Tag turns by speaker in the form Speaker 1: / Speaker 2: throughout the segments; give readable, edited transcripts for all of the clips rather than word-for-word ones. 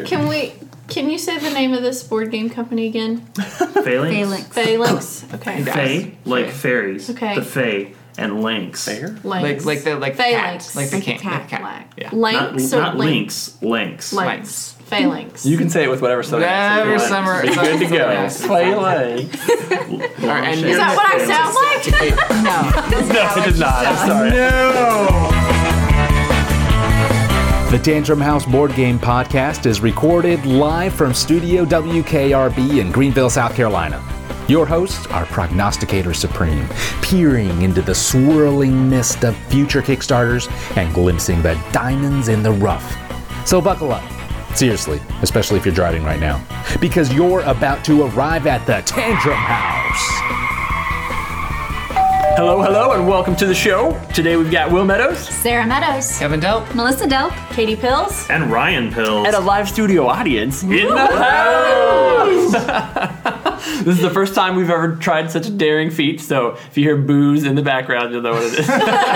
Speaker 1: Can you say the name of this board game company again?
Speaker 2: Phalanx.
Speaker 1: Phalanx. Okay.
Speaker 2: Fae, like fairies.
Speaker 1: Okay.
Speaker 2: The Fae and Lynx.
Speaker 3: Fair?
Speaker 1: Lynx.
Speaker 3: Like the
Speaker 1: Phalanx.
Speaker 3: cat. Like the
Speaker 4: Like a
Speaker 3: cat.
Speaker 4: cat.
Speaker 3: Yeah.
Speaker 1: Lynx or
Speaker 2: Not
Speaker 1: Lynx?
Speaker 2: Lynx.
Speaker 1: Lynx. Phalanx.
Speaker 5: You can say it with whatever summer.
Speaker 3: Whatever summer.
Speaker 5: Be good to go.
Speaker 3: Phalanx.
Speaker 5: Phalanx.
Speaker 1: Is that what I sound like?
Speaker 4: No.
Speaker 5: No, it did not. I'm sorry.
Speaker 6: The Tantrum House Board Game Podcast is recorded live from Studio WKRB in Greenville, South Carolina. Your hosts are Prognosticator Supreme, peering into the swirling mist of future Kickstarters and glimpsing the diamonds in the rough. So buckle up. Seriously, especially if you're driving right now, because you're about to arrive at the Tantrum House.
Speaker 5: Hello, and welcome to the show. Today we've got Will Meadows
Speaker 4: Sarah Meadows.
Speaker 3: Kevin Delp.
Speaker 4: Melissa Delp.
Speaker 1: Katie Pills.
Speaker 2: And Ryan Pills.
Speaker 5: and a live studio audience in the house. This is the first time we've ever tried such a daring feat, so if you hear booze in the background, you'll know what it is.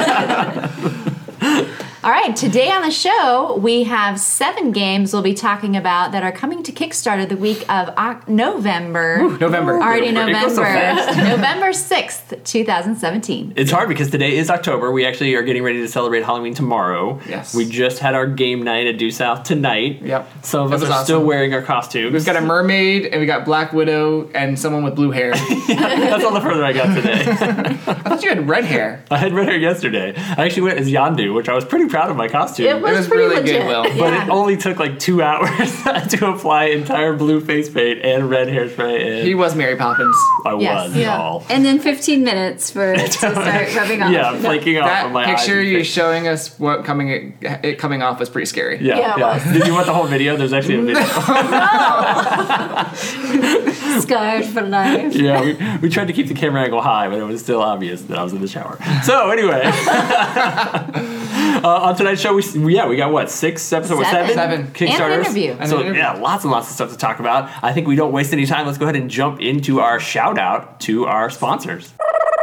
Speaker 4: All right, today on the show, we have 7 games we'll be talking about that are coming to Kickstarter the week of November.
Speaker 3: November.
Speaker 4: Already
Speaker 5: It goes so
Speaker 4: November. November 6th, 2017.
Speaker 5: It's hard because today is October. We actually are getting ready to celebrate Halloween tomorrow.
Speaker 3: Yes.
Speaker 5: We just had our game night at Due South tonight.
Speaker 3: Yep.
Speaker 5: Some of
Speaker 3: That
Speaker 5: us
Speaker 3: was
Speaker 5: are still
Speaker 3: awesome.
Speaker 5: wearing our costumes.
Speaker 3: We've got a mermaid, and we got Black Widow, and someone with blue hair.
Speaker 5: That's all the further I got today.
Speaker 3: I thought you had red hair.
Speaker 5: I had red hair yesterday. I actually went as Yondu, which I was pretty proud of my costume.
Speaker 1: It was
Speaker 3: pretty
Speaker 1: pretty
Speaker 3: good,
Speaker 1: legit.
Speaker 3: Will.
Speaker 5: But it only took like 2 hours to apply entire blue face paint and red hairspray. And
Speaker 3: He was Mary Poppins.
Speaker 5: I
Speaker 4: Yes.
Speaker 5: was
Speaker 1: Yeah.
Speaker 5: all.
Speaker 4: And then 15 minutes for it to start rubbing off.
Speaker 5: Yeah, flaking off
Speaker 3: That
Speaker 5: of my eyes.
Speaker 3: picture
Speaker 5: and
Speaker 3: you
Speaker 5: face.
Speaker 3: showing us what it coming off was pretty scary.
Speaker 5: Yeah,
Speaker 1: Yeah, it
Speaker 5: yeah.
Speaker 1: was.
Speaker 5: Did you want the whole video? There's actually a video.
Speaker 4: Scarred for life.
Speaker 5: Yeah, we tried to keep the camera angle high, but it was still obvious that I was in the shower. So anyway, on tonight's show, we got what, 6 episodes?
Speaker 4: Seven.
Speaker 3: Seven.
Speaker 5: Kickstarters.
Speaker 4: And an interview.
Speaker 3: And
Speaker 5: So
Speaker 3: an interview.
Speaker 5: yeah, lots and lots of stuff to talk about. I think we don't waste any time. Let's go ahead and jump into our shout out to our sponsors.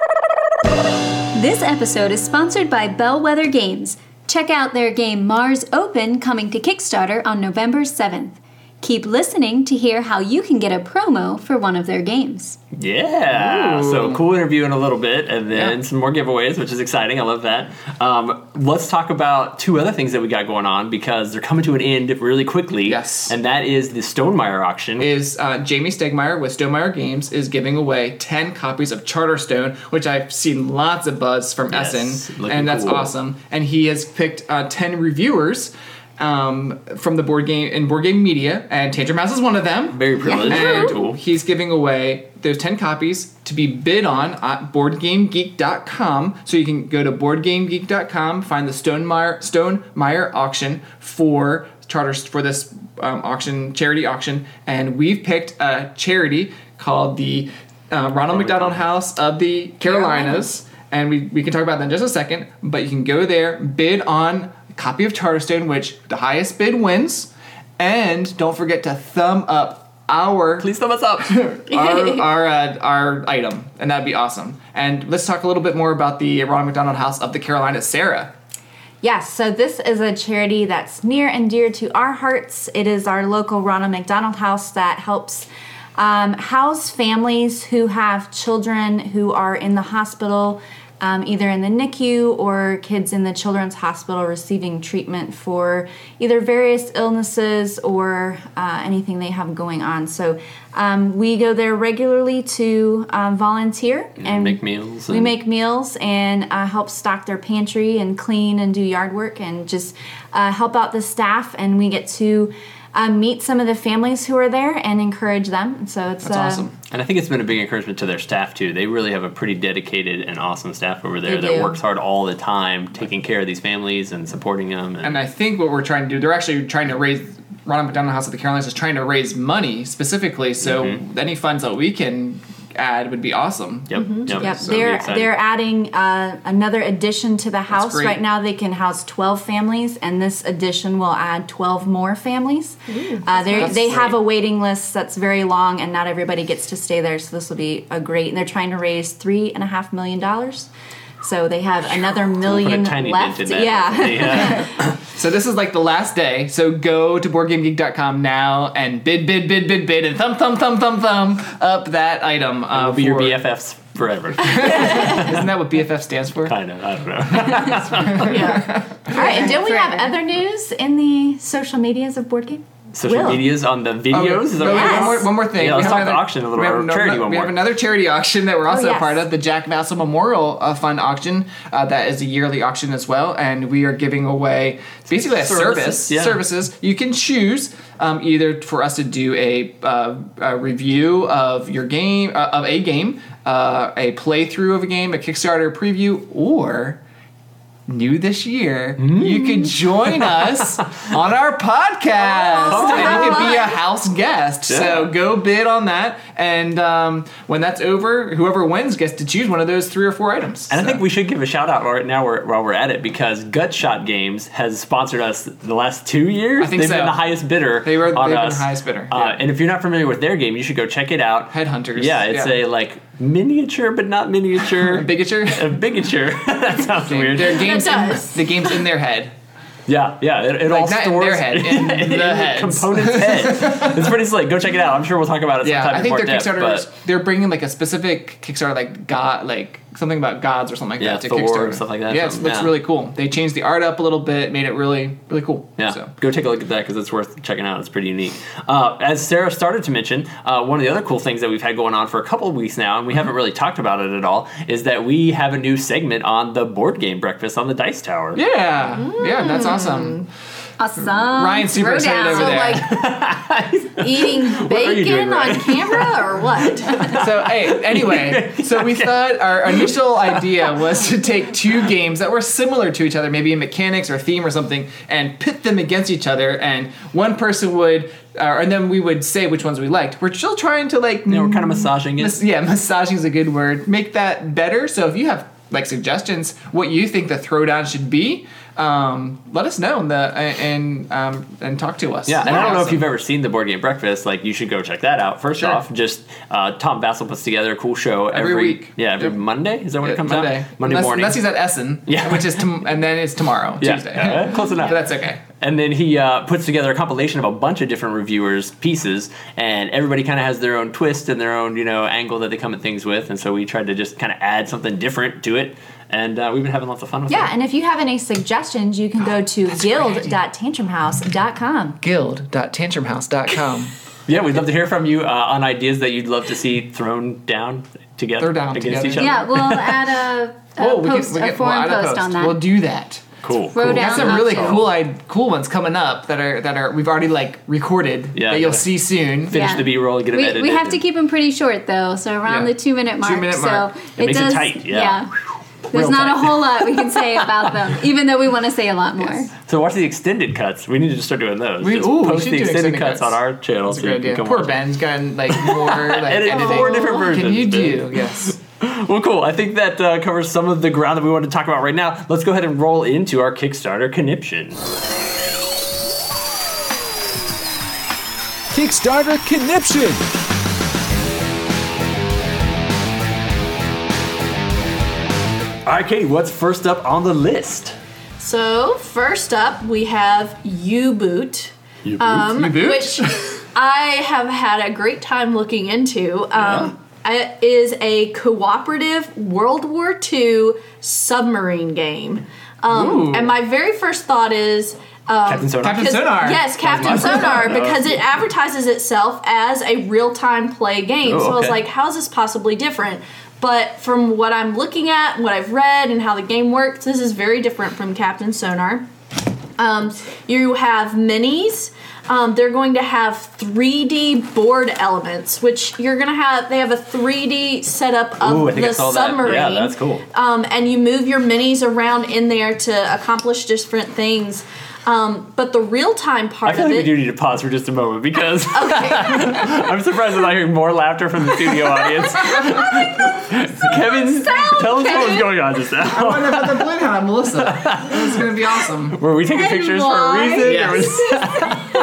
Speaker 7: This episode is sponsored by Bellwether Games. Check out their game Mars Open coming to Kickstarter on November 7th. Keep listening to hear how you can get a promo for one of their games.
Speaker 5: Yeah.
Speaker 3: Ooh.
Speaker 5: So cool interview in a little bit, and then
Speaker 3: Yeah.
Speaker 5: some more giveaways, which is exciting. I love that. Let's talk about 2 other things that we got going on because they're coming to an end really quickly.
Speaker 3: Yes.
Speaker 5: And that is the Stonemeyer auction.
Speaker 3: Is Jamie Stegmeyer with Stonemeyer Games is giving away 10 copies of Charterstone, which I've seen lots of buzz from
Speaker 5: Yes,
Speaker 3: Essen,
Speaker 5: looking
Speaker 3: and that's
Speaker 5: cool.
Speaker 3: awesome. And he has picked 10 reviewers from the board game media, and Tantrum House is one of them.
Speaker 5: Very privileged.
Speaker 3: And
Speaker 5: Cool.
Speaker 3: he's giving away those 10 copies to be bid on at BoardGameGeek.com. So you can go to BoardGameGeek.com, find the Stonemeyer auction for charters for this charity auction, and we've picked a charity called the Ronald McDonald House of the Carolinas, and we can talk about that in just a second. But you can go there, bid on a copy of Charterstone, which the highest bid wins, and don't forget to thumb up
Speaker 5: Please thumb us up.
Speaker 3: our item, and that'd be awesome. And let's talk a little bit more about the Ronald McDonald House of the Carolinas. Sarah.
Speaker 4: Yes, so this is a charity that's near and dear to our hearts. It is our local Ronald McDonald House that helps house families who have children who are in the hospital, either in the NICU or kids in the Children's Hospital receiving treatment for either various illnesses or anything they have going on. So we go there regularly to volunteer and
Speaker 5: make meals.
Speaker 4: We make meals and help stock their pantry and clean and do yard work and just help out the staff. And we get to meet some of the families who are there and encourage them. So it's
Speaker 3: That's awesome.
Speaker 5: And I think it's been a big encouragement to their staff, too. They really have a pretty dedicated and awesome staff over there
Speaker 4: They
Speaker 5: that
Speaker 4: do.
Speaker 5: works hard all the time, taking care of these families and supporting them.
Speaker 3: And I think what we're trying to do, they're actually trying to raise, Ronald McDonald House of the Carolinas is trying to raise money specifically, so any funds that we can add would be awesome.
Speaker 5: Yep.
Speaker 4: Yep,
Speaker 5: So it'll be exciting.
Speaker 4: they're adding another addition to the house.
Speaker 3: great.
Speaker 4: Right now they can house 12 families, and this addition will add 12 more families. They have a waiting list that's very long, and not everybody gets to stay there, so this will be a great, and they're trying to raise $3.5 million. So they have another million
Speaker 5: Put a tiny
Speaker 4: left.
Speaker 5: dent in that.
Speaker 4: Yeah.
Speaker 3: So this is like the last day. So go to BoardGameGeek.com now and bid, and thumb up that item.
Speaker 5: We'll be your BFFs forever.
Speaker 3: Isn't that what BFF stands for?
Speaker 5: Kind of. I don't know.
Speaker 1: Yeah.
Speaker 4: All right. And don't we have
Speaker 7: Forever.
Speaker 4: other news in the social medias of Board Game?
Speaker 5: Social
Speaker 4: Will.
Speaker 5: medias on the videos. Is that
Speaker 3: No,
Speaker 5: what
Speaker 4: Yes.
Speaker 5: it is?
Speaker 3: one more thing.
Speaker 5: Yeah, let's
Speaker 3: We
Speaker 5: talk
Speaker 3: have
Speaker 5: the auction a little
Speaker 3: we have
Speaker 5: bit, or charity one
Speaker 3: we
Speaker 5: more.
Speaker 3: have another charity auction that we're also
Speaker 4: yes.
Speaker 3: a part of, the Jack Vassell Memorial Fund auction. That is a yearly auction as well, and we are giving away basically a services. You can choose either for us to do a review of your game, of a game, a playthrough of a game, a Kickstarter preview, or new this year, you could join us on our podcast, and you could be a house guest.
Speaker 5: Yeah.
Speaker 3: So go bid on that, and when that's over, whoever wins gets to choose one of those 3 or 4 items.
Speaker 5: And I think we should give a shout out right now while we're at it, because Gutshot Games has sponsored us the last 2 years.
Speaker 3: I think
Speaker 5: they've
Speaker 3: so.
Speaker 5: been the highest bidder.
Speaker 3: They've been
Speaker 5: on
Speaker 3: the
Speaker 5: us.
Speaker 3: highest bidder. Yeah.
Speaker 5: And if you're not familiar with their game, you should go check it out.
Speaker 3: Headhunters.
Speaker 5: Yeah, it's a like miniature but not miniature.
Speaker 3: Bigature.
Speaker 5: A bigature. That sounds weird.
Speaker 3: Their games
Speaker 1: It does.
Speaker 3: the game's in their head.
Speaker 5: Yeah. It
Speaker 3: Like,
Speaker 5: all
Speaker 3: not in
Speaker 5: stores
Speaker 3: their head, in the heads.
Speaker 5: component's head. It's pretty slick. Go check it out. I'm sure we'll talk about it
Speaker 3: Yeah,
Speaker 5: sometime
Speaker 3: I
Speaker 5: in
Speaker 3: think
Speaker 5: more
Speaker 3: their
Speaker 5: depth.
Speaker 3: Kickstarters,
Speaker 5: But
Speaker 3: they're bringing like a specific Kickstarter, like God, like something about gods or something like
Speaker 5: Yeah,
Speaker 3: that to
Speaker 5: Thor
Speaker 3: Kickstarter.
Speaker 5: and stuff like that.
Speaker 3: Yeah, it looks
Speaker 5: Yeah.
Speaker 3: really cool. They changed the art up a little bit, made it really, really cool.
Speaker 5: yeah,
Speaker 3: So.
Speaker 5: go take a look at that because it's worth checking out. It's pretty unique. As Sarah started to mention, one of the other cool things that we've had going on for a couple of weeks now, and we haven't really talked about it at all, is that we have a new segment on the Board Game Breakfast on the Dice Tower.
Speaker 3: Yeah, yeah, that's awesome.
Speaker 7: Awesome.
Speaker 3: Ryan's super excited
Speaker 7: Throwdown.
Speaker 3: over
Speaker 1: So
Speaker 3: there.
Speaker 1: like eating
Speaker 5: are you doing,
Speaker 1: bacon
Speaker 5: Ryan?
Speaker 1: on camera or what?
Speaker 3: So hey, anyway, so we thought our initial idea was to take 2 games that were similar to each other, maybe in mechanics or theme or something, and pit them against each other, and one person would, and then we would say which ones we liked. We're still trying to like,
Speaker 5: You know, we're kind of massaging it.
Speaker 3: massaging is a good word. Make that better. So if you have like suggestions, what you think the throwdown should be, let us know and talk to us.
Speaker 5: Yeah, and I don't know if
Speaker 3: Awesome.
Speaker 5: you've ever seen the Board Game Breakfast. Like, you should go check that out. First
Speaker 3: Sure.
Speaker 5: off, just Tom Vassell puts together a cool show
Speaker 3: Every week.
Speaker 5: Yeah, every
Speaker 3: Yep.
Speaker 5: Monday. Is that when it comes
Speaker 3: Monday.
Speaker 5: out? Monday morning.
Speaker 3: Unless he's at Essen,
Speaker 5: Yeah.
Speaker 3: which is and then it's tomorrow,
Speaker 5: Yeah.
Speaker 3: Tuesday.
Speaker 5: Close enough.
Speaker 3: But that's okay.
Speaker 5: And then he puts together a compilation of a bunch of different reviewers' pieces, and everybody kind of has their own twist and their own, angle that they come at things with. And so we tried to just kind of add something different to it, and we've been having lots of fun with it.
Speaker 4: Yeah, and if you have any suggestions, you can go to guild.tantrumhouse.com.
Speaker 3: Guild.tantrumhouse.com.
Speaker 5: Yeah, we'd love to hear from you on ideas that you'd love to see thrown down together
Speaker 3: Throw down
Speaker 5: against
Speaker 3: together.
Speaker 5: each other.
Speaker 7: Yeah, we'll add a post, a forum
Speaker 3: add
Speaker 7: post on that.
Speaker 3: We'll do that.
Speaker 5: Cool.
Speaker 7: Throw
Speaker 5: cool.
Speaker 3: We
Speaker 7: down
Speaker 3: got some really
Speaker 7: option.
Speaker 3: cool ones coming up that are we've already like recorded
Speaker 5: Yeah,
Speaker 3: that you'll
Speaker 5: gotta
Speaker 3: see soon.
Speaker 5: Finish
Speaker 7: Yeah.
Speaker 5: the B-roll, get them edited.
Speaker 7: We have to
Speaker 5: and-
Speaker 7: keep them pretty short though, so around
Speaker 3: Yeah.
Speaker 7: the 2-minute mark.
Speaker 3: 2-minute mark.
Speaker 7: So
Speaker 5: It makes it tight, yeah.
Speaker 7: There's
Speaker 5: Real
Speaker 7: not
Speaker 5: tight.
Speaker 7: a whole lot we can say about them, even though we want to say a lot more.
Speaker 5: So watch the extended cuts. We need to just start doing those.
Speaker 3: We
Speaker 5: Just
Speaker 3: we
Speaker 5: post
Speaker 3: should
Speaker 5: the
Speaker 3: do
Speaker 5: extended cuts on our channel.
Speaker 3: That's a
Speaker 5: so
Speaker 3: good
Speaker 5: you can
Speaker 3: idea.
Speaker 5: come
Speaker 3: Poor
Speaker 5: watch them.
Speaker 3: Ben's gotten like more like
Speaker 5: Edit
Speaker 3: editing.
Speaker 5: 4 different versions.
Speaker 3: Can you
Speaker 5: Ben.
Speaker 3: do? Yes.
Speaker 5: Well, cool. I think that covers some of the ground that we wanted to talk about right now. Let's go ahead and roll into our Kickstarter conniption.
Speaker 6: Kickstarter Conniption.
Speaker 5: All right, Katie, what's first up on the list?
Speaker 1: So first up, we have U-Boot,
Speaker 3: U-Boot?
Speaker 1: which I have had a great time looking into. It is a cooperative World War II submarine game, and my very first thought is.
Speaker 5: Captain Sonar.
Speaker 3: Captain
Speaker 1: 'Cause-
Speaker 3: Sonar.
Speaker 1: Yes, Captain Sonar, because it advertises itself as a real-time play game.
Speaker 5: Oh,
Speaker 1: so I was
Speaker 5: okay.
Speaker 1: like, how is this possibly different? But from what I'm looking at, what I've read, and how the game works, this is very different from Captain Sonar. You have minis. They're going to have 3D board elements, which you're going to have. They have a 3D setup of
Speaker 5: Ooh, I think I
Speaker 1: the
Speaker 5: saw that.
Speaker 1: submarine.
Speaker 5: Yeah, that's cool.
Speaker 1: And you move your minis around in there to accomplish different things. But the real-time part
Speaker 5: I feel
Speaker 1: of
Speaker 5: like we
Speaker 1: it.
Speaker 5: do need to pause for just a moment because
Speaker 1: Okay.
Speaker 5: I'm surprised I'm not hearing more laughter from the studio audience. Kevin, tell us what was going on just
Speaker 3: I
Speaker 5: now.
Speaker 3: wonder about the balloon hound, Melissa. It's gonna be awesome.
Speaker 5: Were we taking pictures for a reason?
Speaker 3: Yes.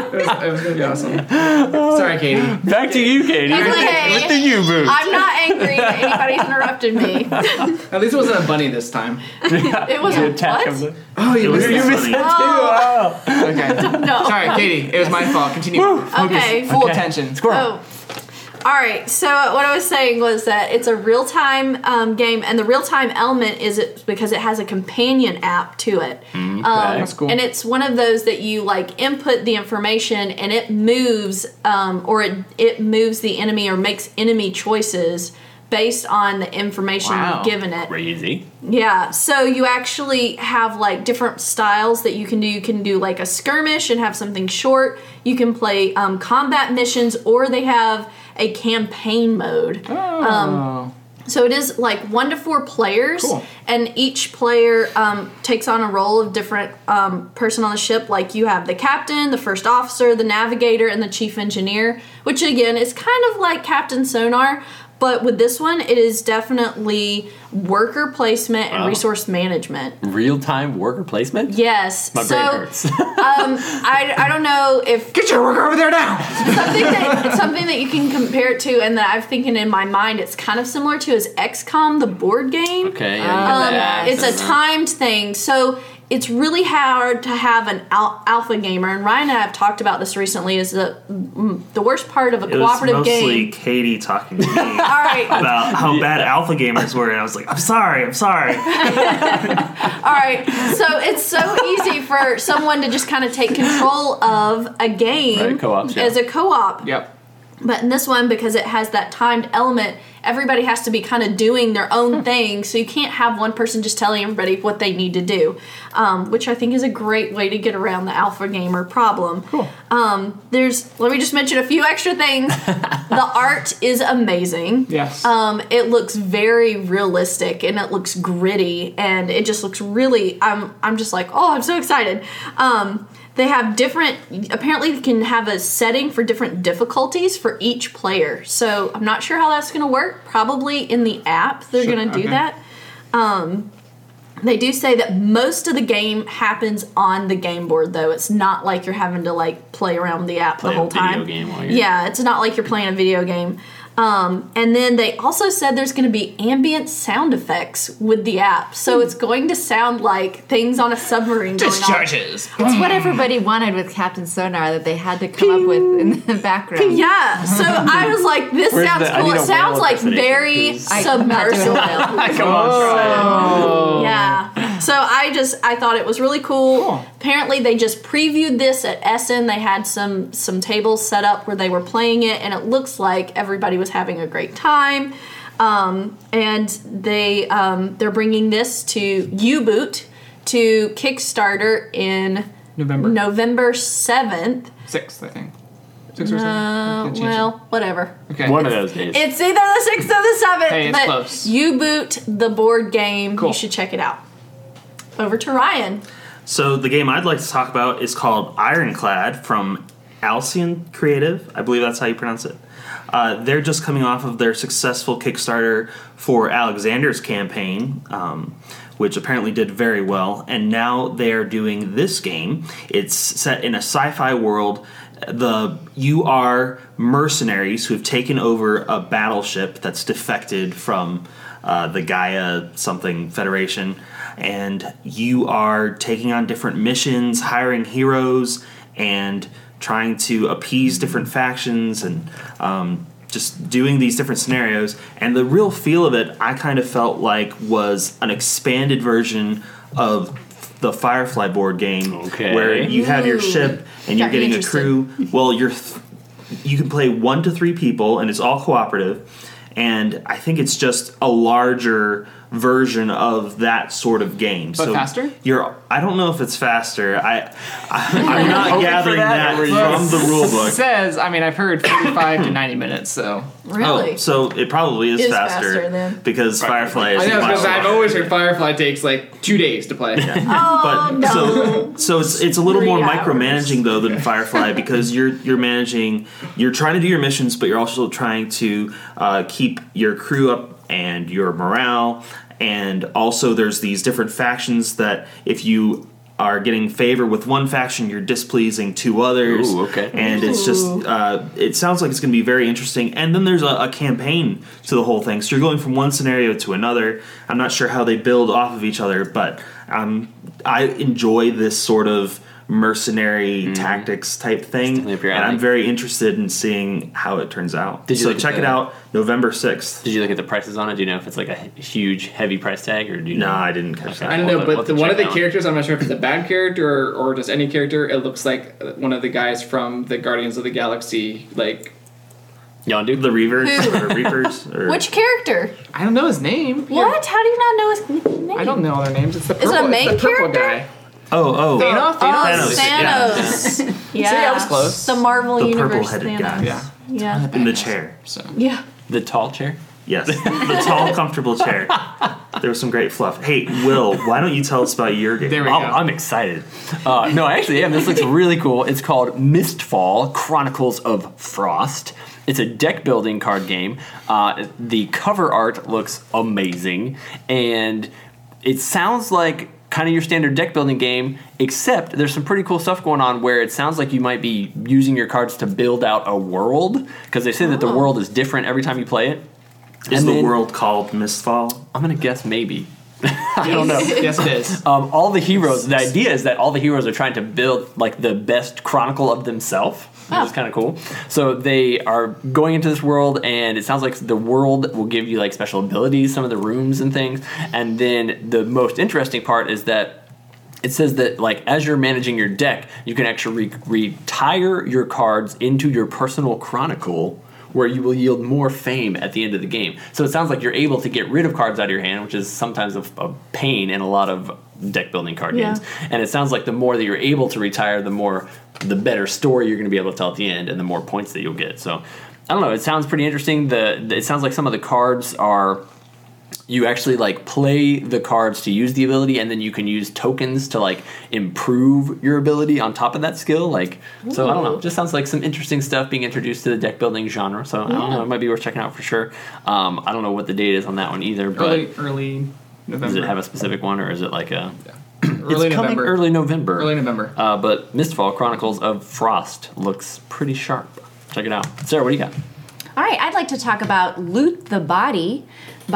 Speaker 3: It was gonna be awesome. Sorry, Katie.
Speaker 5: Back to you, Katie.
Speaker 1: Okay.
Speaker 5: With the U-boot.
Speaker 1: I'm not angry that anybody's interrupted me.
Speaker 3: At least it wasn't a bunny this time.
Speaker 1: It was
Speaker 5: The
Speaker 1: a
Speaker 5: attack
Speaker 1: what?
Speaker 5: of the...
Speaker 3: Oh, you missed
Speaker 2: You
Speaker 3: it.
Speaker 2: missed it.
Speaker 1: Oh,
Speaker 3: Okay.
Speaker 1: no.
Speaker 3: Sorry, Katie. It was my fault. Continue.
Speaker 1: Okay.
Speaker 3: Full
Speaker 5: Okay.
Speaker 3: attention.
Speaker 1: Oh. All right. So what I was saying was that it's a real-time game, and the real-time element is because it has a companion app to it.
Speaker 3: That's cool.
Speaker 1: And it's one of those that you like input the information, and it moves, or it moves the enemy or makes enemy choices based on the information
Speaker 3: Wow.
Speaker 1: you've given it.
Speaker 5: Crazy.
Speaker 1: Yeah, so you actually have like different styles that you can do. You can do like a skirmish and have something short. You can play combat missions, or they have a campaign mode. So it is like 1 to 4 players,
Speaker 3: Cool.
Speaker 1: and each player takes on a role of different person on the ship. Like you have the captain, the first officer, the navigator, and the chief engineer, which again is kind of like Captain Sonar. But with this one, it is definitely worker placement and
Speaker 5: Wow.
Speaker 1: resource management.
Speaker 5: Real-time worker placement?
Speaker 1: Yes.
Speaker 5: My
Speaker 1: so
Speaker 5: brain hurts.
Speaker 1: I don't know if
Speaker 3: Get your worker over there now.
Speaker 1: something that you can compare it to, and that I'm thinking in my mind it's kind of similar to is XCOM, the board game.
Speaker 5: Okay. Yeah,
Speaker 1: It's a timed thing, so it's really hard to have an alpha gamer. And Ryan and I have talked about this recently. Is the worst part of a
Speaker 2: It was
Speaker 1: cooperative
Speaker 2: mostly
Speaker 1: game?
Speaker 2: Katie talking to me
Speaker 1: All right,
Speaker 2: about how bad alpha gamers were, and I was like, I'm sorry.
Speaker 1: all right. So it's so easy for someone to just kind of take control of a game
Speaker 5: Right, co-ops, yeah.
Speaker 1: as a co-op.
Speaker 3: Yep.
Speaker 1: But in this one, because it has that timed element, everybody has to be kind of doing their own thing. So you can't have one person just telling everybody what they need to do, which I think is a great way to get around the alpha gamer problem.
Speaker 3: Cool.
Speaker 1: Let me just mention a few extra things. The art is amazing.
Speaker 3: Yes.
Speaker 1: It looks very realistic, and it looks gritty, and it just looks really. I'm just like, oh, I'm so excited. They have apparently they can have a setting for different difficulties for each player. So I'm not sure how that's going to work. Probably in the app they're going to do that. They do say that most of the game happens on the game board, though. It's not like you're having to like play around the app
Speaker 5: Play
Speaker 1: the whole
Speaker 5: a video
Speaker 1: time.
Speaker 5: game while you're-
Speaker 1: Yeah, it's not like you're playing a video game. And then they also said there's going to be ambient sound effects with the app. So it's going to sound like things on a submarine going on.
Speaker 3: Discharges.
Speaker 4: It's what everybody wanted with Captain Sonar that they had to come up with in the background.
Speaker 1: Yeah, so I was like, this
Speaker 5: Where's
Speaker 1: sounds
Speaker 5: the- I
Speaker 1: cool.
Speaker 5: need
Speaker 1: It
Speaker 5: a
Speaker 1: sounds
Speaker 5: whale
Speaker 1: like
Speaker 5: impersonation,
Speaker 1: very
Speaker 5: please.
Speaker 4: I'm not doing a
Speaker 1: submersible.
Speaker 4: whale.
Speaker 5: Come on, try it.
Speaker 1: Yeah. So I thought it was really cool. Apparently they just previewed this at Essen. They had some tables set up where they were playing it, and it looks like everybody was having a great time. And they're bringing this to U-Boot to Kickstarter in November 7th.
Speaker 3: 6th, I think. 6 or 7. I can't change
Speaker 1: Well, whatever.
Speaker 3: it. Okay.
Speaker 5: One of those days.
Speaker 1: It's either the 6th or the 7th.
Speaker 3: Hey, it's
Speaker 1: but
Speaker 3: close.
Speaker 1: U-Boot, the board game.
Speaker 3: Cool.
Speaker 1: You should check it out. Over to Ryan.
Speaker 2: So the game I'd like to talk about is called Ironclad from Alcyon Creative. I believe that's how you pronounce it. They're just coming off of their successful Kickstarter for Alexander's campaign, which apparently did very well. And now they're doing this game. It's set in a sci-fi world. You are mercenaries who have taken over a battleship that's defected from the Gaia something Federation, and you are taking on different missions, hiring heroes, and trying to appease different factions, and just doing these different scenarios. And the real feel of it, I kind of felt like, was an expanded version of the Firefly board game,
Speaker 5: Okay.
Speaker 2: where you have your
Speaker 1: Ooh.
Speaker 2: ship and you're
Speaker 1: Got me
Speaker 2: getting a
Speaker 1: interested.
Speaker 2: crew. Well, you can play 1 to 3 people, and it's all cooperative. And I think it's just a larger version of that sort of game.
Speaker 3: But faster?
Speaker 2: I don't know if it's faster. I'm not
Speaker 5: Hoping for
Speaker 2: gathering
Speaker 5: that,
Speaker 2: that
Speaker 5: or
Speaker 2: from the rule
Speaker 3: It
Speaker 2: book.
Speaker 3: says, I've heard 45 to 90 minutes, so.
Speaker 1: Really?
Speaker 2: Oh, so it probably is
Speaker 1: Is
Speaker 2: faster,
Speaker 1: faster then.
Speaker 2: because Firefly is
Speaker 3: I know,
Speaker 2: much
Speaker 3: because I've
Speaker 2: longer.
Speaker 3: always heard Firefly takes like 2 days to play.
Speaker 1: Oh,
Speaker 2: But
Speaker 1: no.
Speaker 2: so it's a little
Speaker 1: 3
Speaker 2: more
Speaker 1: hours.
Speaker 2: micromanaging though than Firefly, because you're managing, you're trying to do your missions, but you're also trying to keep your crew up and your morale. And also there's these different factions that if you are getting favor with one faction, you're displeasing two others.
Speaker 5: Ooh, okay.
Speaker 2: And it's just, it sounds like it's going to be very interesting. And then there's a campaign to the whole thing. So you're going from one scenario to another. I'm not sure how they build off of each other, but I enjoy this sort of mercenary tactics type thing. And I'm very interested in seeing how it turns out. So check it out November 6th.
Speaker 5: Did you look at the prices on it? Do you know if it's like a huge, heavy price tag, or do you know?
Speaker 2: No, I didn't catch that.
Speaker 3: I don't know, but one of the characters, I'm not sure if it's a bad character or just any character, it looks like one of the guys from the Guardians of the Galaxy, like...
Speaker 5: Yondu?
Speaker 2: The Reavers? Or Reapers? Or...
Speaker 1: Which character?
Speaker 3: I don't know his name.
Speaker 1: What? How do you not know his name?
Speaker 3: I don't know their names. It's the purple,
Speaker 1: Is it a main
Speaker 3: it's the purple
Speaker 1: character?
Speaker 3: guy.
Speaker 2: Oh.
Speaker 3: Thanos?
Speaker 1: Thanos. Yeah.
Speaker 3: See, I was close.
Speaker 1: The Marvel
Speaker 2: The
Speaker 1: Universe
Speaker 2: purple-headed
Speaker 1: Thanos.
Speaker 2: guy.
Speaker 1: Yeah.
Speaker 2: In the chair.
Speaker 3: So.
Speaker 1: Yeah.
Speaker 5: The tall chair?
Speaker 2: Yes. The tall, comfortable chair. There was some great fluff. Hey, Will, why don't you tell us about your game?
Speaker 3: There we go.
Speaker 5: I'm excited. No, I actually am. This looks really cool. It's called Mistfall: Chronicles of Frost. It's a deck building card game. The cover art looks amazing, and it sounds like kind of your standard deck building game, except there's some pretty cool stuff going on where it sounds like you might be using your cards to build out a world, because they say that the world is different every time you play it.
Speaker 2: Is the world called Mistfall?
Speaker 5: I'm going to guess maybe. I don't know.
Speaker 3: Yes, it is.
Speaker 5: All the heroes, the idea is that all the heroes are trying to build like the best chronicle of themselves, which is kind of cool. So they are going into this world, and it sounds like the world will give you like special abilities, some of the rooms and things. And then the most interesting part is that it says that like as you're managing your deck, you can actually retire your cards into your personal chronicle, where you will yield more fame at the end of the game. So it sounds like you're able to get rid of cards out of your hand, which is sometimes a pain in a lot of deck building card games. And it sounds like the more that you're able to retire, the better story you're going to be able to tell at the end, and the more points that you'll get. So I don't know. It sounds pretty interesting. It sounds like some of the cards are. You actually like play the cards to use the ability, and then you can use tokens to like improve your ability on top of that skill. Like, so I don't know. It just sounds like some interesting stuff being introduced to the deck building genre. So I don't know. It might be worth checking out for sure. I don't know what the date is on that one either. But
Speaker 3: Early November.
Speaker 5: does it have a specific one, or is it like a?
Speaker 3: Early
Speaker 5: It's coming
Speaker 3: November.
Speaker 5: early November.
Speaker 3: Early November.
Speaker 5: But Mistfall: Chronicles of Frost looks pretty sharp. Check it out. Sarah, what do you got?
Speaker 4: All right, I'd like to talk about Loot the Body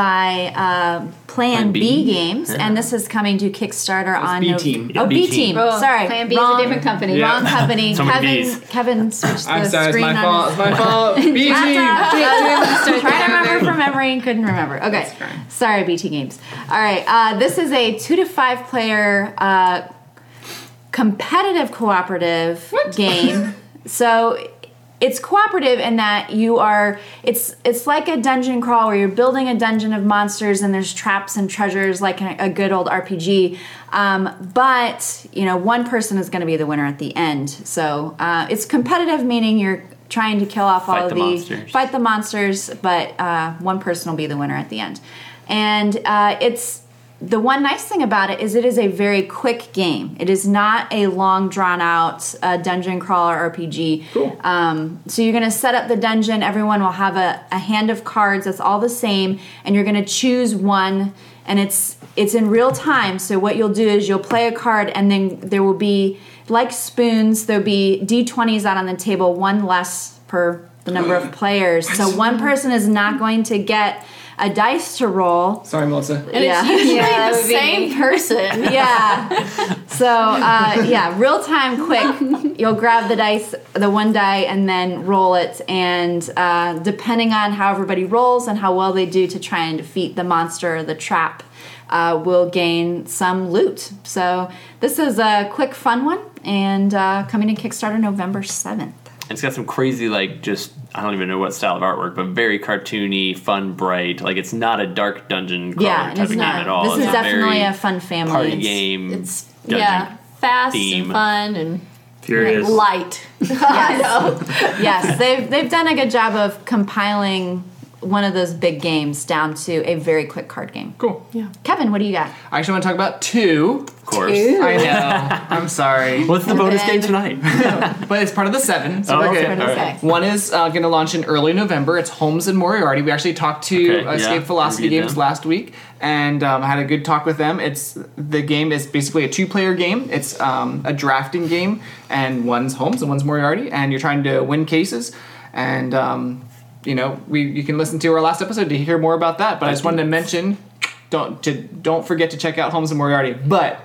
Speaker 4: by Plan B Games, and this is coming to Kickstarter on
Speaker 3: B Team.
Speaker 4: Oh,
Speaker 5: B
Speaker 4: B Team.
Speaker 5: Team.
Speaker 7: Oh,
Speaker 4: Sorry,
Speaker 7: Plan B is a
Speaker 4: wrong-
Speaker 7: different company.
Speaker 3: Yeah.
Speaker 4: Wrong company.
Speaker 5: So many Bs.
Speaker 4: Kevin switched the
Speaker 3: I'm sorry, it's
Speaker 4: screen
Speaker 3: my
Speaker 4: on
Speaker 3: fault.
Speaker 4: his-
Speaker 3: It's my fault. B Team.
Speaker 4: Trying to remember from memory and couldn't remember. Okay, sorry, BT Games. All right, this is a 2 to 5 player competitive cooperative game. So it's cooperative in that you are. It's like a dungeon crawl where you're building a dungeon of monsters and there's traps and treasures like a good old RPG. But you know, one person is going to be the winner at the end. So it's competitive, meaning you're trying to kill off all of fight the monsters, but one person will be the winner at the end. And it's the one nice thing about it is a very quick game. It is not a long, drawn-out dungeon crawler RPG.
Speaker 3: Cool.
Speaker 4: So you're going to set up the dungeon. Everyone will have a hand of cards that's all the same, and you're going to choose one, and it's in real time. So what you'll do is you'll play a card, and then there will be, like spoons, there'll be D20s out on the table, one less per the number of players. So one person is not going to get a dice to roll.
Speaker 3: Sorry, Melissa.
Speaker 1: And it's usually
Speaker 7: that
Speaker 1: the
Speaker 7: would be
Speaker 1: same
Speaker 7: me.
Speaker 1: person.
Speaker 4: Yeah. So, real time, quick. You'll grab the dice, the one die, and then roll it. And depending on how everybody rolls and how well they do to try and defeat the monster or the trap, will gain some loot. So this is a quick, fun one, and coming to Kickstarter November 7th.
Speaker 5: It's got some crazy, like, just, I don't even know what style of artwork, but very cartoony, fun, bright. Like, it's not a dark dungeon crawler
Speaker 4: Yeah,
Speaker 5: type
Speaker 4: it's
Speaker 5: of
Speaker 4: not.
Speaker 5: game at all.
Speaker 4: This
Speaker 5: it's
Speaker 4: is definitely
Speaker 5: very
Speaker 4: a fun family.
Speaker 5: party game.
Speaker 1: It's
Speaker 5: dungeon
Speaker 1: fast
Speaker 5: theme.
Speaker 1: and fun and
Speaker 2: Furious.
Speaker 1: light.
Speaker 4: Yes, they've done a good job of compiling one of those big games down to a very quick card game.
Speaker 3: Cool.
Speaker 1: Yeah.
Speaker 4: Kevin, what do you got?
Speaker 3: I actually want to talk about 2.
Speaker 5: Of course.
Speaker 3: I know. I'm sorry.
Speaker 5: What's the bonus game tonight?
Speaker 3: But it's part of the 7, so we're
Speaker 5: okay.
Speaker 3: good.
Speaker 5: All right.
Speaker 3: One is going to launch in early November. It's Holmes and Moriarty. We actually talked to
Speaker 5: Okay,
Speaker 3: Escape
Speaker 5: yeah,
Speaker 3: Philosophy
Speaker 5: reviewed
Speaker 3: Games
Speaker 5: them.
Speaker 3: last week, and I had a good talk with them. The game is basically a 2-player game. It's a drafting game, and one's Holmes and one's Moriarty, and you're trying to win cases. And you can listen to our last episode to hear more about that. But I just wanted to mention, don't forget to check out Holmes and Moriarty. But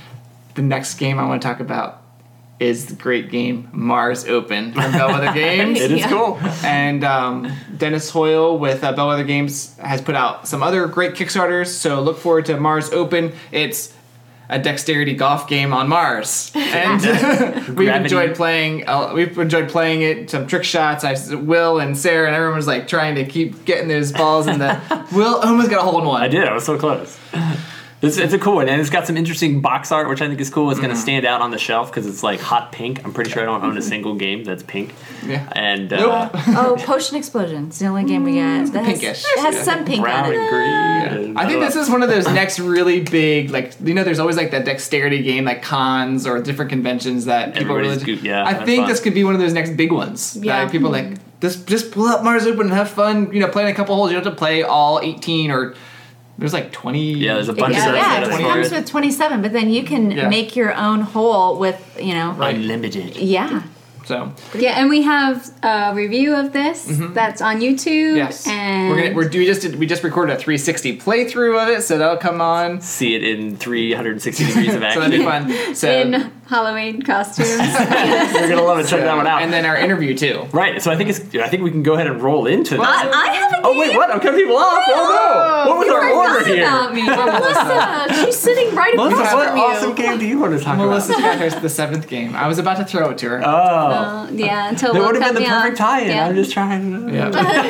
Speaker 3: the next game I want to talk about is the great game Mars Open from Bellwether Games.
Speaker 5: It is
Speaker 1: Yeah.
Speaker 5: cool.
Speaker 3: And Dennis Hoyle with Bellwether Games has put out some other great Kickstarters, so look forward to Mars Open. It's a dexterity golf game on Mars, and we've
Speaker 5: Gravity.
Speaker 3: enjoyed playing. We've enjoyed playing it. Some trick shots. Will and Sarah and everyone was like trying to keep getting those balls in the. Will almost got a hole in one.
Speaker 5: I did. I was so close. It's a cool one, and it's got some interesting box art, which I think is cool. It's going to stand out on the shelf because it's like hot pink. I'm pretty sure I don't own a single game that's pink.
Speaker 3: Yeah.
Speaker 5: And
Speaker 3: Nope.
Speaker 4: Oh, Potion Explosion. It's the only game we get. That has,
Speaker 3: Pinkish.
Speaker 4: it has some pink
Speaker 5: brown
Speaker 4: on
Speaker 5: and
Speaker 4: it.
Speaker 5: green. and
Speaker 3: I think
Speaker 5: don't
Speaker 3: this
Speaker 5: know.
Speaker 3: is one of those next really big, like, there's always like that dexterity game, like cons or different conventions that people
Speaker 5: Everybody's
Speaker 3: really.
Speaker 5: good, yeah,
Speaker 3: I
Speaker 5: that's
Speaker 3: think
Speaker 5: fun.
Speaker 3: this could be one of those next big ones.
Speaker 1: Yeah.
Speaker 3: That people like just pull up Mars Open and have fun. Playing a couple holes. You don't have to play all 18 or there's like 20.
Speaker 5: Yeah, there's a bunch
Speaker 4: Yeah,
Speaker 5: of
Speaker 4: yeah,
Speaker 5: those.
Speaker 4: it
Speaker 5: that are
Speaker 4: comes
Speaker 5: for it.
Speaker 4: with 27, but then you can
Speaker 3: Yeah.
Speaker 4: make your own hole with,
Speaker 5: Unlimited.
Speaker 4: yeah.
Speaker 3: So
Speaker 7: Yeah, and we have a review of this that's on YouTube.
Speaker 3: yes,
Speaker 7: And
Speaker 3: we just recorded a 360 playthrough of it, so that'll come on.
Speaker 5: See it in 360 degrees of
Speaker 3: So
Speaker 5: action.
Speaker 3: that'd be fun. So
Speaker 7: in Halloween costumes.
Speaker 5: You're gonna love it. Check that one out.
Speaker 3: and then our interview too.
Speaker 5: Right. So I think we can go ahead and roll into this.
Speaker 7: I have a
Speaker 5: Oh wait, what? I'm cutting people off. Oh no! What was our order here?
Speaker 7: about me.
Speaker 1: Melissa, she's sitting right across
Speaker 5: Melissa, what
Speaker 1: from you.
Speaker 5: awesome game do you want to talk
Speaker 3: Melissa's
Speaker 5: about?
Speaker 3: got her the 7th game. I was about to throw it to her.
Speaker 5: Oh,
Speaker 7: Yeah, until
Speaker 5: that
Speaker 7: Will
Speaker 5: would have
Speaker 7: cut
Speaker 5: been the
Speaker 7: me off.
Speaker 5: perfect tie-in.
Speaker 7: Yeah.
Speaker 5: I'm just trying to.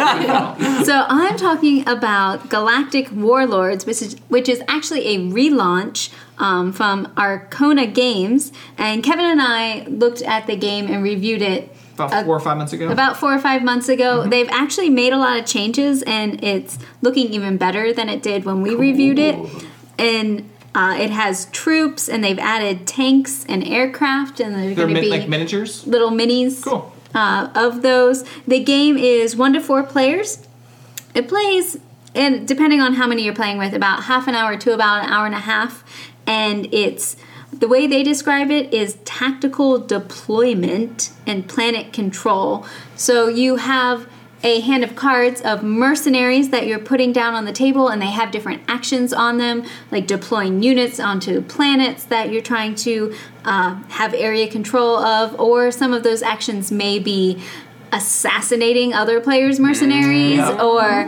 Speaker 3: Yeah.
Speaker 7: So I'm talking about Galactic Warlords, which is actually a relaunch from Arcona Games. And Kevin and I looked at the game and reviewed it
Speaker 3: About 4 or 5 months ago.
Speaker 7: about 4 or 5 months ago. They've actually made a lot of changes, and it's looking even better than it did when we reviewed it. And it has troops, and they've added tanks and aircraft, and they're
Speaker 3: They're
Speaker 7: going to be
Speaker 3: like miniatures.
Speaker 7: little minis
Speaker 3: Cool.
Speaker 7: of those. The game is 1 to 4 players. It plays, and depending on how many you're playing with, about half an hour to about an hour and a half. And it's the way they describe it is tactical deployment and planet control. So you have a hand of cards of mercenaries that you're putting down on the table, and they have different actions on them, like deploying units onto planets that you're trying to have area control of, or some of those actions may be assassinating other players' mercenaries or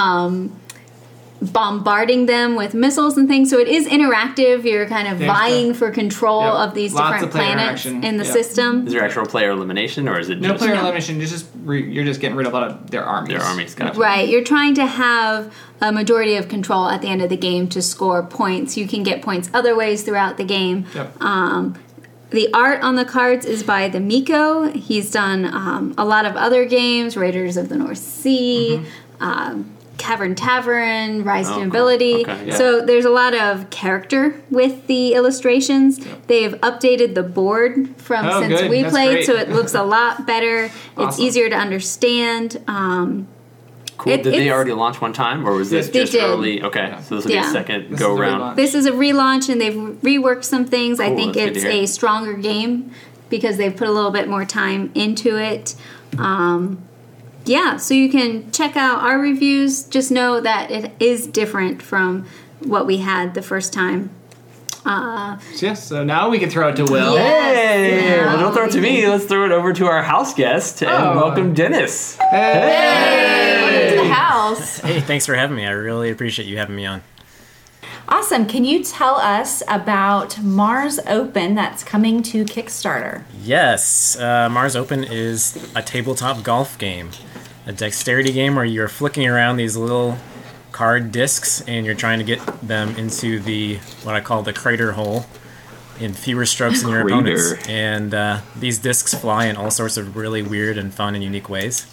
Speaker 7: bombarding them with missiles and things. So it is interactive. You're kind of
Speaker 3: There's
Speaker 7: vying for control
Speaker 3: Yep.
Speaker 7: of these
Speaker 3: Lots
Speaker 7: different
Speaker 3: of player
Speaker 7: planets
Speaker 3: interaction.
Speaker 7: in the
Speaker 3: Yep.
Speaker 7: system.
Speaker 5: Is there actual player elimination, or is it
Speaker 3: No
Speaker 5: just
Speaker 3: player elimination. You're just getting rid of a lot of their armies.
Speaker 5: their armies? Gotcha.
Speaker 7: Right, you're trying to have a majority of control at the end of the game to score points. You can get points other ways throughout the game.
Speaker 3: Yep.
Speaker 7: The art on the cards is by the Miko. He's done a lot of other games, Raiders of the North Sea, Cavern Tavern, Rise to
Speaker 5: cool.
Speaker 7: Nobility.
Speaker 5: Okay, yeah.
Speaker 7: So there's a lot of character with the illustrations. They've updated the board from
Speaker 3: Oh,
Speaker 7: since
Speaker 3: good.
Speaker 7: we
Speaker 3: That's
Speaker 7: played,
Speaker 3: great.
Speaker 7: so it looks a lot better. It's
Speaker 3: Awesome.
Speaker 7: easier to understand.
Speaker 5: Cool. Did they
Speaker 7: it's-
Speaker 5: already launch one time, or was this
Speaker 7: They
Speaker 5: just
Speaker 7: did.
Speaker 5: early? Okay, so this will be
Speaker 7: Yeah.
Speaker 5: a second
Speaker 3: This
Speaker 5: go
Speaker 3: is the
Speaker 5: round.
Speaker 3: relaunch.
Speaker 7: This is a relaunch, and they've reworked some things. I
Speaker 5: Cool,
Speaker 7: think
Speaker 5: that's good
Speaker 7: it's
Speaker 5: to hear.
Speaker 7: a stronger game because they've put a little bit more time into it. Yeah, so you can check out our reviews. Just know that it is different from what we had the first time.
Speaker 3: Yes. So now we can throw it to Will.
Speaker 5: Hey,
Speaker 7: Yeah.
Speaker 5: well, don't throw it to me. Let's throw it over to our house guest and
Speaker 3: Oh.
Speaker 5: welcome Dennis.
Speaker 1: To the house.
Speaker 8: Hey, thanks for having me. I really appreciate you having me on.
Speaker 4: Awesome. Can you tell us about Mars Open that's coming to Kickstarter?
Speaker 8: Yes, Mars Open is a tabletop golf game, a dexterity game where you're flicking around these little card discs and you're trying to get them into the what I call the crater hole in fewer strokes than your opponents.
Speaker 5: Crater.
Speaker 8: And these discs fly in all sorts of really weird and fun and unique ways.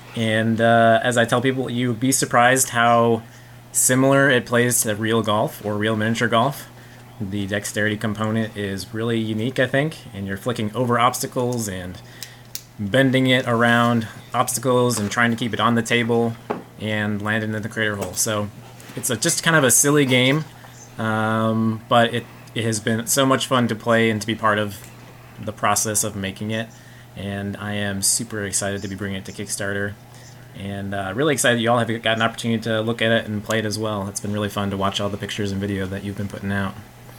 Speaker 8: And as I tell people, you'd be surprised how similar it plays to real golf or real miniature golf. The dexterity component is really unique, I think, and you're flicking over obstacles and bending it around obstacles and trying to keep it on the table and land it in the crater hole. So it's just kind of a silly game, but it has been so much fun to play and to be part of the process of making it. And I am super excited to be bringing it to Kickstarter. And really excited you all have got an opportunity to look at it and play it as well. It's been really fun to watch all the pictures and video that you've been putting out.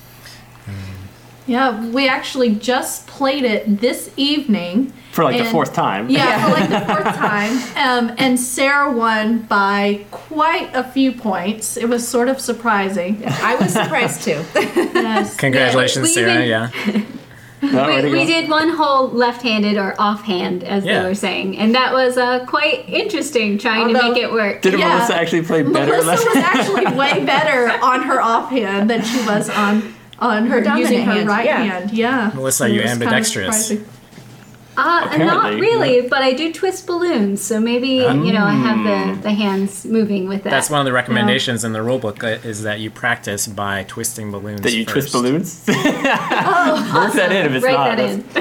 Speaker 1: Yeah, we actually just played it this evening.
Speaker 5: For like the fourth time.
Speaker 1: Yeah, for like the fourth time. And Sarah won by quite a few points. It was sort of surprising.
Speaker 4: I was surprised too.
Speaker 1: Yes.
Speaker 8: Congratulations,
Speaker 7: we
Speaker 8: Sarah.
Speaker 7: even-
Speaker 8: Yeah.
Speaker 7: We did one hole left-handed or offhand, as
Speaker 8: Yeah.
Speaker 7: they were saying, and that was quite interesting trying to
Speaker 1: Although-
Speaker 7: make it work.
Speaker 5: Did
Speaker 1: Yeah.
Speaker 5: Melissa actually play better?
Speaker 1: Melissa was actually way better on her offhand than she was on her
Speaker 4: dominant
Speaker 1: using her
Speaker 4: hand,
Speaker 1: right
Speaker 4: yeah.
Speaker 1: hand. Yeah.
Speaker 8: Melissa,
Speaker 1: It
Speaker 8: you
Speaker 1: was kind of
Speaker 8: ambidextrous.
Speaker 1: surprising.
Speaker 7: Not
Speaker 5: Apparently,
Speaker 7: really, but I do twist balloons, so maybe I have the hands moving with that.
Speaker 8: That's one of the recommendations in the rulebook is that you practice by twisting balloons.
Speaker 5: That you twist
Speaker 8: first.
Speaker 5: balloons? Work that in if it's
Speaker 7: Write
Speaker 5: not.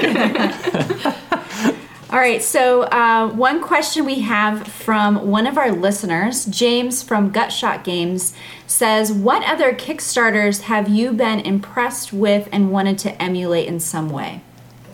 Speaker 7: that in.
Speaker 4: All right, so one question we have from one of our listeners, James from Gutshot Games, says, what other Kickstarters have you been impressed with and wanted to emulate in some way?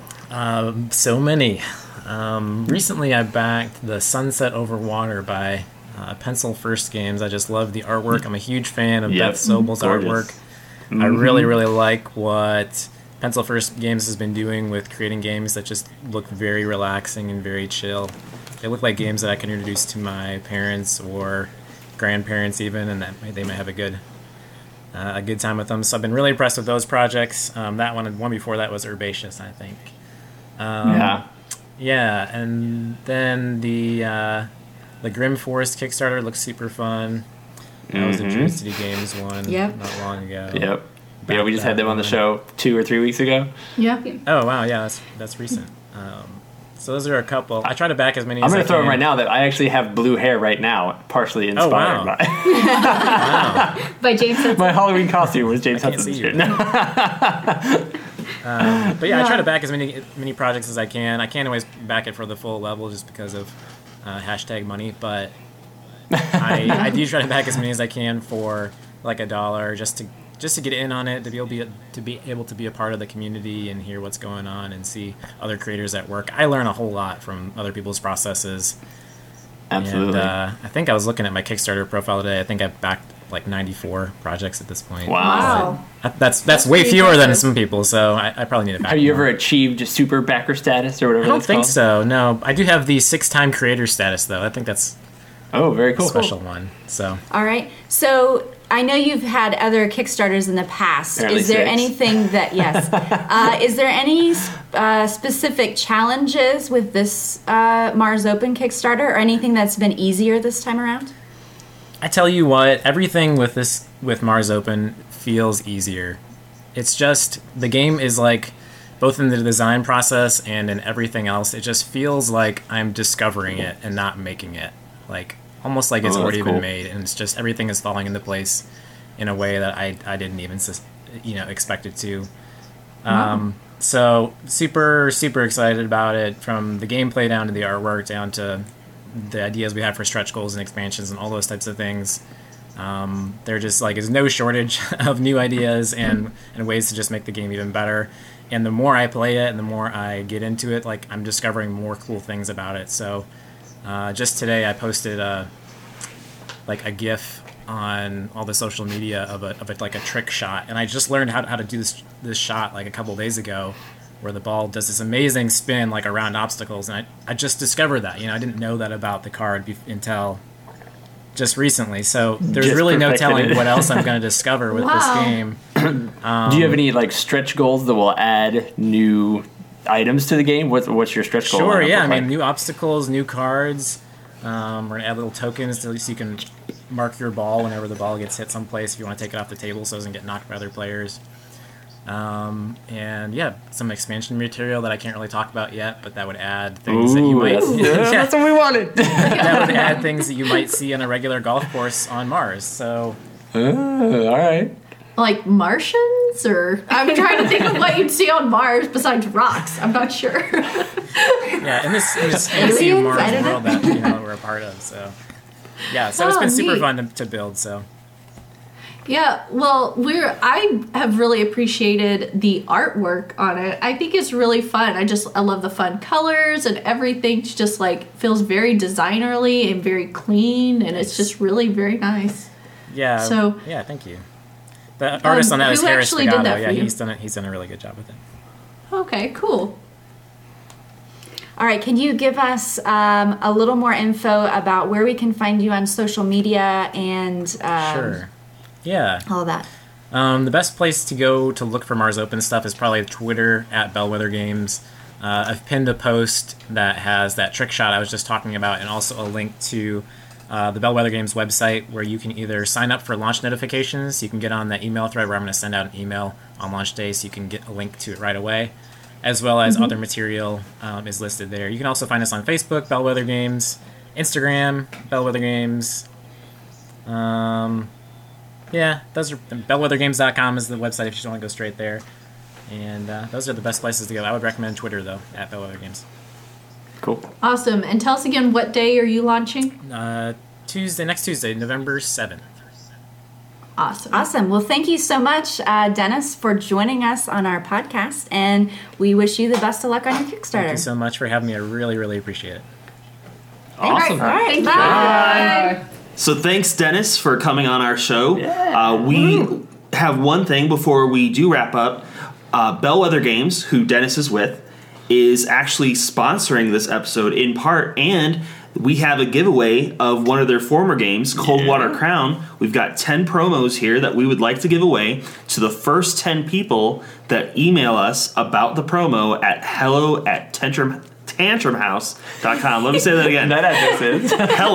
Speaker 8: So many. Recently, I backed the Sunset Over Water by Pencil First Games. I just love the artwork. I'm a huge fan of
Speaker 5: Yep.
Speaker 8: Beth Sobel's
Speaker 5: Gorgeous.
Speaker 8: artwork. I really, really like what Pencil First Games has been doing with creating games that just look very relaxing and very chill. They look like games that I can introduce to my parents or grandparents even, and that they might have a good time with them. So I've been really impressed with those projects. That one and one before that was Herbaceous, I think.
Speaker 5: Yeah.
Speaker 8: Yeah, and then the Grim Forest Kickstarter looks super fun. That was the Druid City Games one
Speaker 4: Yep.
Speaker 8: not long ago.
Speaker 5: Yep. Yeah, we just had them on the show 2 or 3 weeks ago.
Speaker 1: Yeah.
Speaker 8: Oh wow, yeah, that's recent. So those are a couple. I try to back as many.
Speaker 5: I'm
Speaker 8: as
Speaker 5: going
Speaker 8: I
Speaker 5: to throw in
Speaker 8: can.
Speaker 5: right now that I actually have blue hair right now, partially inspired
Speaker 8: wow.
Speaker 5: by
Speaker 8: Wow.
Speaker 7: By James Hudson.
Speaker 5: my Halloween costume was James
Speaker 8: can't
Speaker 5: Hudson's
Speaker 8: see you.
Speaker 5: shirt.
Speaker 8: But yeah, I try to back as many projects as I can. I can't always back it for the full level just because of hashtag money, but I do try to back as many as I can for like $1 just to get in on it, to be able to be a part of the community and hear what's going on and see other creators at work. I learn a whole lot from other people's processes.
Speaker 5: Absolutely.
Speaker 8: And I think I was looking at my Kickstarter profile today. I think I've backed like 94 projects at this point.
Speaker 5: Wow.
Speaker 8: That's way
Speaker 1: pretty
Speaker 8: fewer than
Speaker 1: impressive.
Speaker 8: some people, so I probably need to back
Speaker 5: Have you
Speaker 8: more.
Speaker 5: ever achieved super backer status or whatever
Speaker 8: I don't
Speaker 5: that's
Speaker 8: think
Speaker 5: called?
Speaker 8: so. No, I do have the 6-time creator status though. I think that's
Speaker 5: Oh, very cool.
Speaker 8: a special one. So
Speaker 4: All right, so I know you've had other Kickstarters in the past.
Speaker 5: Apparently
Speaker 4: Is there
Speaker 5: 6.
Speaker 4: anything that, is there any specific challenges with this Mars Open Kickstarter or anything that's been easier this time around?
Speaker 8: I tell you what, everything with Mars Open feels easier. It's just the game is like both in the design process and in everything else. It just feels like I'm discovering it and not making it. Like almost like it's
Speaker 5: Oh, that's
Speaker 8: already
Speaker 5: cool.
Speaker 8: been made, and it's just everything is falling into place in a way that I didn't even expect it to. So super excited about it, from the gameplay down to the artwork down to the ideas we have for stretch goals and expansions and all those types of things. There just like is no shortage of new ideas and ways to just make the game even better. And the more I play it and the more I get into it, like I'm discovering more cool things about it. So just today I posted a GIF on all the social media of a trick shot, and I just learned how to do this shot like a couple days ago, where the ball does this amazing spin like around obstacles, and I just discovered that. I didn't know that about the card until just recently. So there's
Speaker 5: Just
Speaker 8: really no
Speaker 5: perfected
Speaker 8: telling
Speaker 5: it.
Speaker 8: what else I'm going to discover with this
Speaker 1: Wow.
Speaker 8: game.
Speaker 5: Do you have any like stretch goals that will add new items to the game? What's your stretch goal?
Speaker 8: Sure,
Speaker 5: lineup
Speaker 8: yeah.
Speaker 5: look
Speaker 8: I mean,
Speaker 5: like?
Speaker 8: new obstacles, new cards. We're gonna add little tokens so you can mark your ball whenever the ball gets hit someplace if you want to take it off the table so it doesn't get knocked by other players. And yeah, some expansion material that I can't really talk about yet, but that would add things that you might.
Speaker 5: That's what we wanted.
Speaker 8: That would add things that you might see on a regular golf course on Mars. So,
Speaker 5: All right.
Speaker 1: Like Martians, or I'm trying to think of what you'd see on Mars besides rocks. I'm not sure.
Speaker 8: yeah, in this fantasy
Speaker 4: Aliens?
Speaker 8: Mars
Speaker 4: I don't know.
Speaker 8: world that we're a part of. So, yeah, so it's
Speaker 1: Oh,
Speaker 8: been super
Speaker 1: neat.
Speaker 8: fun to build. So.
Speaker 1: Yeah, well, I have really appreciated the artwork on it. I think it's really fun. I love the fun colors and everything. It's just like feels very designerly and very clean, and it's just really very nice.
Speaker 8: Yeah.
Speaker 1: So-
Speaker 8: yeah, thank you. The artist on that is
Speaker 1: who
Speaker 8: Harris
Speaker 1: actually did
Speaker 8: Pagano.
Speaker 1: that for
Speaker 8: Yeah,
Speaker 1: you?
Speaker 8: he's done a really good job with it.
Speaker 1: Okay, cool.
Speaker 4: All right, can you give us a little more info about where we can find you on social media and
Speaker 8: Sure. Yeah.
Speaker 4: all that?
Speaker 8: The best place to go to look for Mars Open stuff is probably Twitter at Bellwether Games. I've pinned a post that has that trick shot I was just talking about, and also a link to the Bellwether Games website, where you can either sign up for launch notifications. You can get on that email thread where I'm going to send out an email on launch day, so you can get a link to it right away, as well as other material is listed there. You can also find us on Facebook, Bellwether Games, Instagram, Bellwether Games. Yeah, those are bellwethergames.com is the website if you just want to go straight there. And those are the best places to go. I would recommend Twitter, though, at Bellwether Games.
Speaker 5: Cool.
Speaker 1: Awesome. And tell us again, what day are you launching?
Speaker 8: Next Tuesday, November 7th.
Speaker 1: Awesome.
Speaker 4: Awesome. Well, thank you so much, Dennis, for joining us on our podcast, and we wish you the best of luck on your Kickstarter.
Speaker 8: Thank you so much for having me. I really, really appreciate it.
Speaker 5: Awesome.
Speaker 4: All right,
Speaker 1: Thank you.
Speaker 4: bye.
Speaker 2: So thanks, Dennis, for coming on our show. We have one thing before we do wrap up. Bellwether Games, who Dennis is with, is actually sponsoring this episode in part, and we have a giveaway of one of their former games, Coldwater Crown. We've got 10 promos here that we would like to give away to the first 10 people that email us about the promo at hello@tantrumhouse.com. Let me say that again.
Speaker 5: That address is.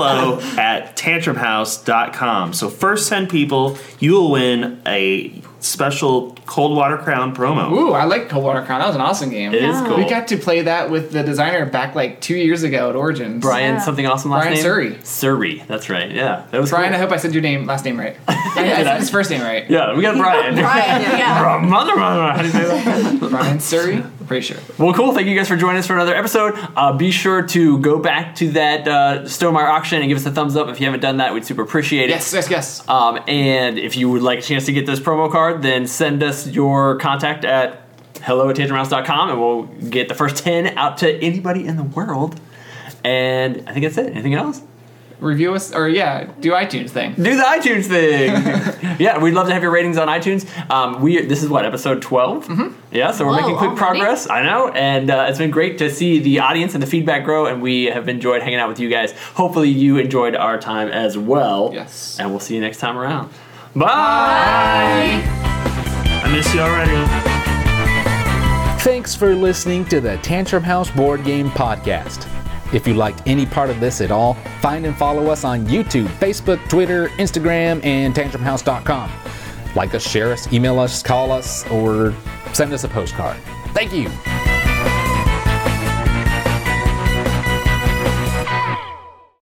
Speaker 2: hello@tantrumhouse.com. So first 10 people, you will win a special Coldwater Crown promo.
Speaker 3: Ooh, I like Coldwater Crown. That was an awesome game.
Speaker 5: It is cool.
Speaker 3: We got to play that with the designer back like 2 years ago at Origins.
Speaker 5: Brian, something awesome last
Speaker 3: Brian
Speaker 5: name?
Speaker 3: Surrey.
Speaker 5: Surrey, that's right. Yeah, that was
Speaker 3: Brian,
Speaker 5: cool.
Speaker 3: I hope I said your last name right. I said his first name right.
Speaker 5: Yeah, we got Brian.
Speaker 1: Brian, yeah.
Speaker 5: Mother, how do you say that?
Speaker 3: Brian Surrey? Pretty sure.
Speaker 5: Well, cool. Thank you guys for joining us for another episode. Be sure to go back to that Stonemaier auction and give us a thumbs up if you haven't done that. We'd super appreciate it.
Speaker 3: Yes.
Speaker 5: And if you would like a chance to get this promo card, then send us your contact at hello@tantrumhouse.com, and we'll get the first 10 out to anybody in the world. And I think that's it. Anything else?
Speaker 3: Review us, or do iTunes thing.
Speaker 5: Do the iTunes thing. Yeah, we'd love to have your ratings on iTunes. This is what, episode 12? Mm-hmm. Yeah, so we're making quick
Speaker 1: already?
Speaker 5: progress. I know, and it's been great to see the audience and the feedback grow, and we have enjoyed hanging out with you guys. Hopefully you enjoyed our time as well.
Speaker 3: Yes.
Speaker 5: And we'll see you next time around. Bye!
Speaker 2: I miss you already.
Speaker 6: Thanks for listening to the Tantrum House Board Game Podcast. If you liked any part of this at all, find and follow us on YouTube, Facebook, Twitter, Instagram, and tantrumhouse.com. Like us, share us, email us, call us, or send us a postcard. Thank you.